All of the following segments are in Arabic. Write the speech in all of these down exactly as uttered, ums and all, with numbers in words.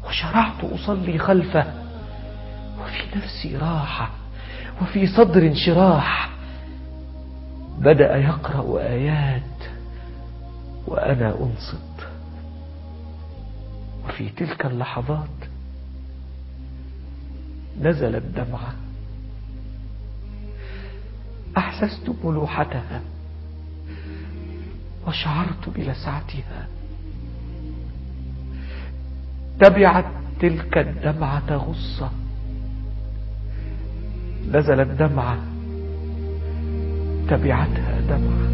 وشرعت أصلي خلفه، وفي نفسي راحة وفي صدر انشراح. بدأ يقرأ آيات وأنا أنصت، وفي تلك اللحظات نزلت دمعة. أحسست ملوحتها وشعرت بلسعتها. تبعت تلك الدمعة غصة، نزلت دمعة تبعتها دمعة.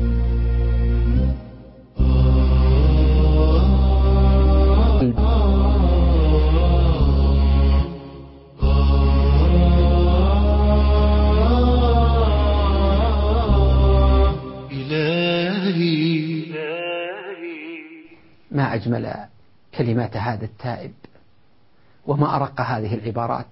ما أجمل كلمات هذا التائب، وما أرق هذه العبارات.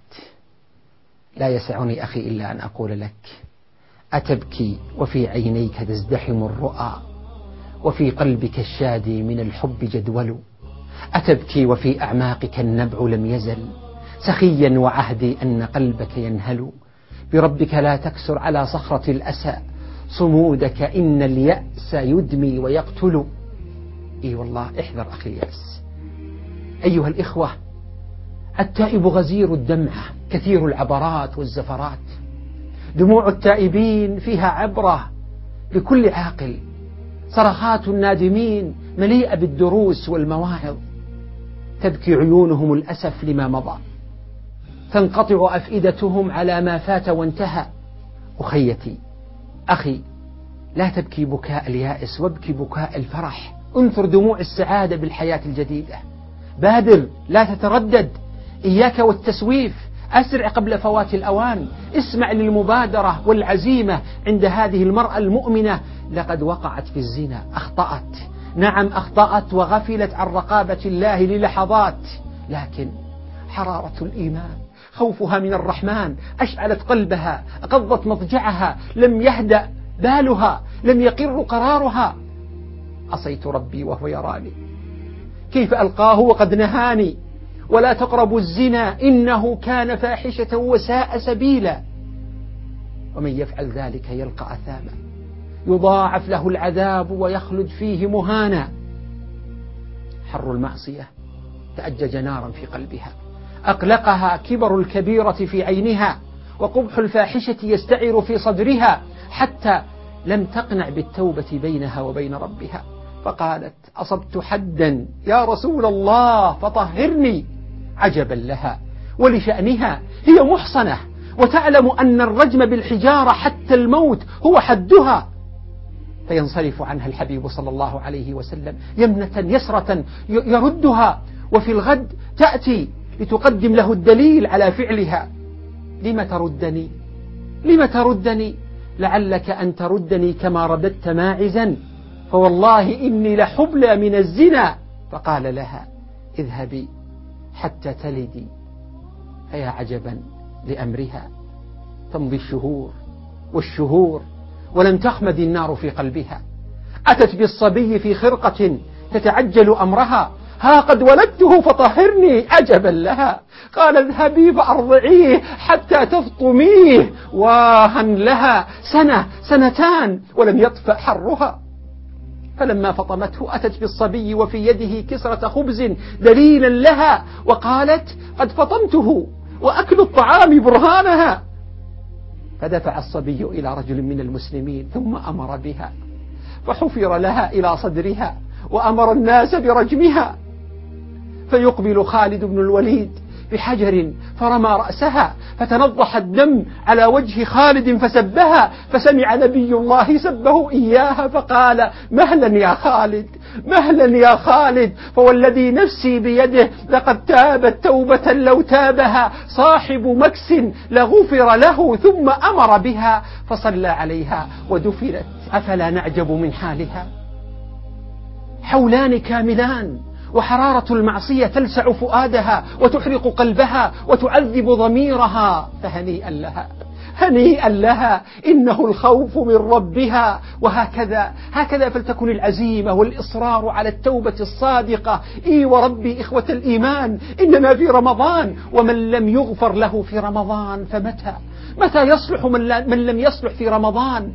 لا يسعني أخي إلا أن أقول لك: أتبكي وفي عينيك تزدحم الرؤى، وفي قلبك الشادي من الحب جدول؟ أتبكي وفي أعماقك النبع لم يزل سخيا، وعهدي أن قلبك ينهل؟ بربك لا تكسر على صخرة الأسى صمودك، إن اليأس يدمي ويقتل. إي والله احذر أخي اليأس. أيها الإخوة، التائب غزير الدمعة كثير العبرات والزفرات. دموع التائبين فيها عبرة لكل عاقل، صرخات النادمين مليئة بالدروس والمواعظ. تبكي عيونهم الأسف لما مضى، تنقطع أفئدتهم على ما فات وانتهى. أخيتي، أخي، لا تبكي بكاء اليائس، وابكي بكاء الفرح. انثر دموع السعادة بالحياة الجديدة. بادر، لا تتردد. إياك والتسويف، أسرع قبل فوات الأوان. اسمع للمبادرة والعزيمة عند هذه المرأة المؤمنة. لقد وقعت في الزنا، أخطأت، نعم أخطأت وغفلت عن رقابة الله للحظات، لكن حرارة الإيمان، خوفها من الرحمن أشعلت قلبها، قضت مضجعها، لم يهدأ بالها، لم يقر قرارها. عصيت ربي وهو يراني، كيف ألقاه وقد نهاني؟ ولا تقربوا الزنا إنه كان فاحشة وساء سبيلا، ومن يفعل ذلك يلقى أثاما يضاعف له العذاب ويخلد فيه مهانا. حر المعصية تأجج نارا في قلبها، أقلقها كبر الكبيرة في عينها، وقبح الفاحشة يستعر في صدرها، حتى لم تقنع بالتوبة بينها وبين ربها، فقالت: أصبت حدا يا رسول الله فطهرني. عجبا لها ولشأنها، هي محصنة وتعلم أن الرجم بالحجارة حتى الموت هو حدها، فينصرف عنها الحبيب صلى الله عليه وسلم يمنة يسرة يردها، وفي الغد تأتي لتقدم له الدليل على فعلها. لم تردني؟ لم تردني؟ لعلك أن تردني كما رددت ماعزا، فوالله إني لحبلى من الزنا. فقال لها: اذهبي حتى تلدي. فيا عجبا لأمرها، تمضي الشهور والشهور ولم تخمد النار في قلبها. أتت بالصبي في خرقة تتعجل أمرها: ها قد ولدته فطهرني. عجبا لها، قال: اذهبي فأرضعيه حتى تفطميه. واها لها، سنة سنتان ولم يطفأ حرها. فلما فطمته أتت بالصبي وفي يده كسرة خبز دليلا لها، وقالت: قد فطمته وأكل الطعام برهانها. فدفع الصبي إلى رجل من المسلمين ثم أمر بها، فحفر لها إلى صدرها، وأمر الناس برجمها. فيقبل خالد بن الوليد بحجر فرمى رأسها، فتنضح الدم على وجه خالد فسبها، فسمع نبي الله سبه إياها فقال: مهلا يا خالد، مهلا يا خالد، فوالذي نفسي بيده لقد تابت توبة لو تابها صاحب مكس لغفر له. ثم أمر بها فصلى عليها ودفنت. أفلا نعجب من حالها؟ حولان كاملان، وحرارة المعصية تلسع فؤادها وتحرق قلبها وتعذب ضميرها، فهنيئا لها، هنيئا لها، إنه الخوف من ربها. وهكذا هكذا فلتكن العزيمة والإصرار على التوبة الصادقة. إي وربي إخوة الإيمان، إننا في رمضان، ومن لم يغفر له في رمضان فمتى متى يصلح من لم يصلح في رمضان؟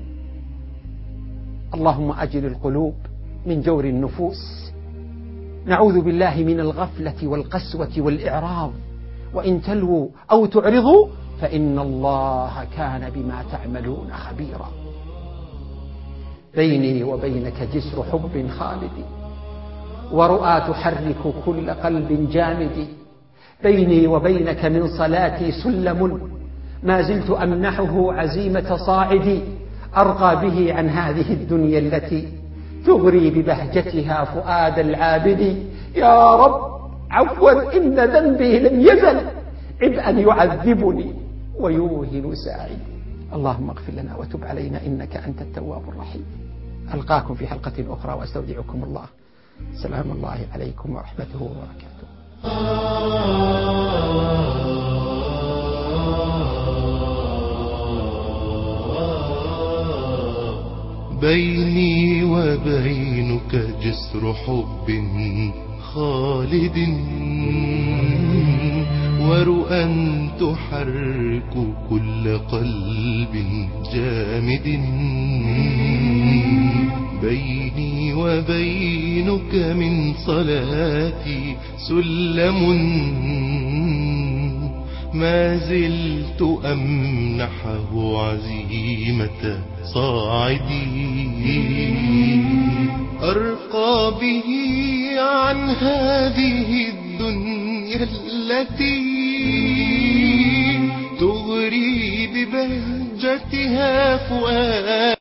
اللهم أجل القلوب من جور النفوس. نعوذ بالله من الغفلة والقسوة والإعراض، وإن تلووا أو تعرضوا فإن الله كان بما تعملون خبيرا. بيني وبينك جسر حب خالد، ورؤى تحرك كل قلب جامد. بيني وبينك من صلاتي سلم، ما زلت أمنحه عزيمة صاعدي، أرقى به عن هذه الدنيا التي تغري ببهجتها فؤاد العابد. يا رب عفوا إن ذنبي لم يزل عبئا يعذبني ويوهن ساعدي. اللهم اغفر لنا وتب علينا إنك أنت التواب الرحيم. ألقاكم في حلقة أخرى وأستودعكم الله. سلام الله عليكم ورحمته وبركاته. بيني وبينك جسر حب خالد، ورؤى تحرك كل قلب جامد. بيني وبينك من صلاتي سلم، ما زلت أمنحه عزيمة صاعدي، أرقى به عن هذه الدنيا التي تغري ببهجتها فؤاد